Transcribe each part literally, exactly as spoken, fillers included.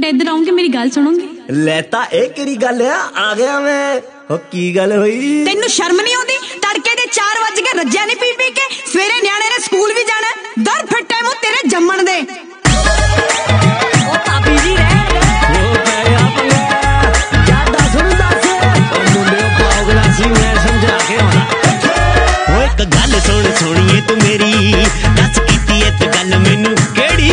इधर आऊंगी मेरी गल सुनोगे? लेता ए केरी गल है आ गया मैं। ओ की गल होई? तेनू शर्म नहीं आउंदी? तड़के दे चार बज के रज्जिया नहीं पी पी के सवेरे न्याणे ने स्कूल भी जाना। दर फट्टे मुंह तेरे जम्मण दे। ओ भाभी जी रह गए ओ पैया पंगा ज्यादा सुन दस ओ मुंडे पागला सी मैं समझा के होना। ओ एक गल सुन सोनिए तू मेरी दस कीती ए ते गल मैनू केड़ी?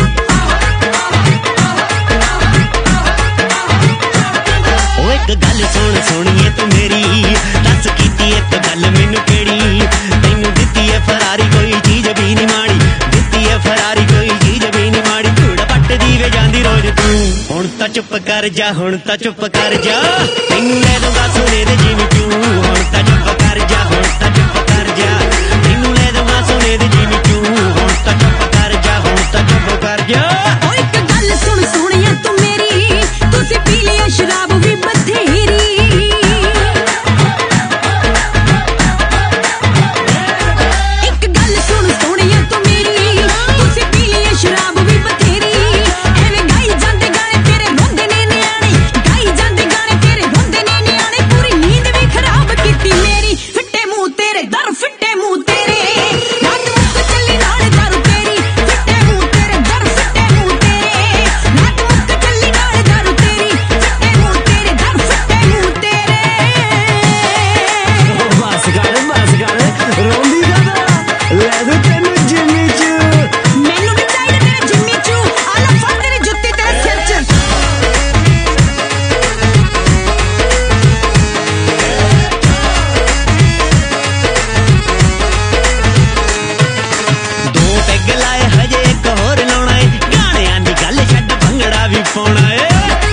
एक गल सुन सोनिए तू मेरी दस कीती ए ते गल मैनू केड़ी? तैनू दित्ती है फरारी कोई चीज भी नहीं माड़ी, दित्ती है फरारी कोई चीज भी नहीं माड़ी। धूड़ पट दी वे जांदी रोज तू हुण तां चुप कर जा, हुण तां चुप कर जा। तैनू ले दूंगा सोने दे जिम चू हुण तां चुप कर जा, हुण तां चुप कर जा। तैनू ले दूंगा सोने दे जिम चू हुण तां चुप कर जा, हुण तां चुप कर जा। ओ एक गल सुन सोनिया तू मेरी तुसी पी लिया शराब भी बथेरी। एक गल सुन सोनिया तू मेरी तुसी पी लिया शराब भी बथेरी। एवें गाई जांदे गाने तेरे रोंदे ने न्याणे, गाई जांदे गाने तेरे रोंदे ने न्याणे। पूरी नींद भी खराब कीती मेरी। फिट्टे मुंह तेरे दर फिट्टे मुंह तेरे रात मुक चली नाल दारू तेरी। फिट्टे मुंह तेरे दर फिट्टे मुंह तेरे रात मुक चली नाल दारू तेरी। फिट्टे मुंह तेरे दर फिट्टे मुंह तेरे। बस कर बस कर रोंदी ज्यादा ले दू तेनू जिम्मी च। मैनू भी चाहिए तेरे जिम्मी चू। आला फड़ तेरी जुत्ती तेरे सिर च। दो पैग लाए हजे एक होर लाउणा है, गाणियां दी गल छड्ड भंगड़ा भी पाउणा है।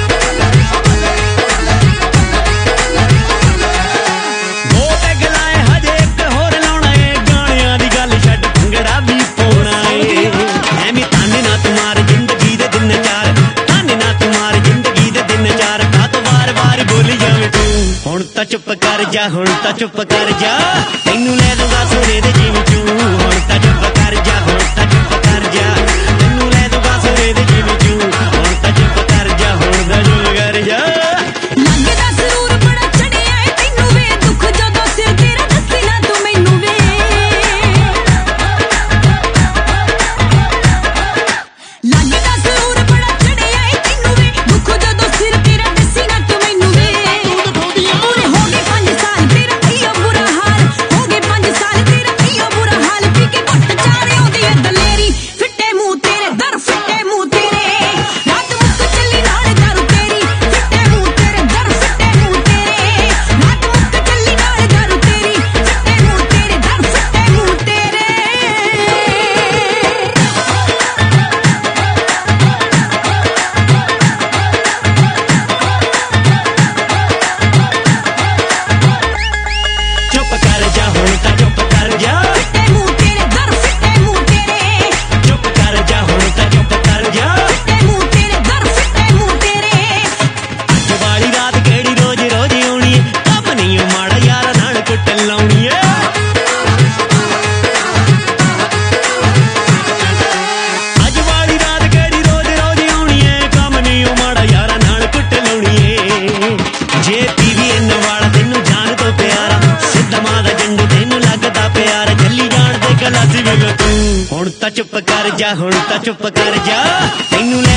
दो पैग लाए हजे एक होर लाउणा है, गाणियां दी गल छड्ड भंगड़ा भी पाउणा है। ऐਵੇਂ ताने ना तुम्हारी जिंदगी दे दिन चार, ताने ना तुम्हारी जिंदगी दे दिन चार। का तो बार बार बोली जावे तू हुण तां चुप कर जा, हुण तां चुप कर जा। तैनू ले दूंगा सोने दे जिम चू हुण तां चुप कर जा, हुण तां चुप कर जा। तैनू ले दूंगा सोने दे जिम चू हुण तां चुप कर जा, हुण तां चुप कर जा। लगदा जरूर बड़ा चढ़िया है तैनू वे दुख जदों सिर तेरा दस्सी ना तू मैनू वे। लगदा जरूर बड़ा चढ़िया है तैनू वे दुख जदों सिर तेरा दस्सी ना तू मैनू वे। पूरे हो गए पंज साल तेरा इयो बुरा हाल, हो गए पंज साल तेरा इयो बुरा हाल। पी के घुट चारे आउंदी है दलेरी। फिट्टे मुंह तेरे दर फिट्टे मुंह तेरे रात मुक चली नाल दारू तेरी। फिट्टे मुंह तेरे दर फिट्टे मुंह तेरे रात मुक चली नाल दारू तेरी। फिट्टे मुंह तेरे दर फिट्टे मुंह तेरे। चुप कर जा, हुण तां चुप कर जा। फिट्टे मुंह तेरे दर फिट्टे मुंह तेरे चुप कर जा, हुण तां चुप कर जा। फिट्टे मुंह तेरे दर फिट्टे मुंह तेरे। अज वाली रात केड़ी रोज रोज आउणी है, कब नहीं ओ माड़ा यारा नाल कुट्ट लाउणी है। अज वाली रात केड़ी रोज रोज आउणी है, कम नहीं ओ माड़ा यारा नाल कुट्ट लाउणी है। जे पीवीएन वाला तैनू जान तो प्यारा, सिद्ध मां दा जंडू तैनू लगदा प्यार। चली जान दे गलासी वे तू हुण तां चुप कर जा, हुण तां चुप कर जा। तैनू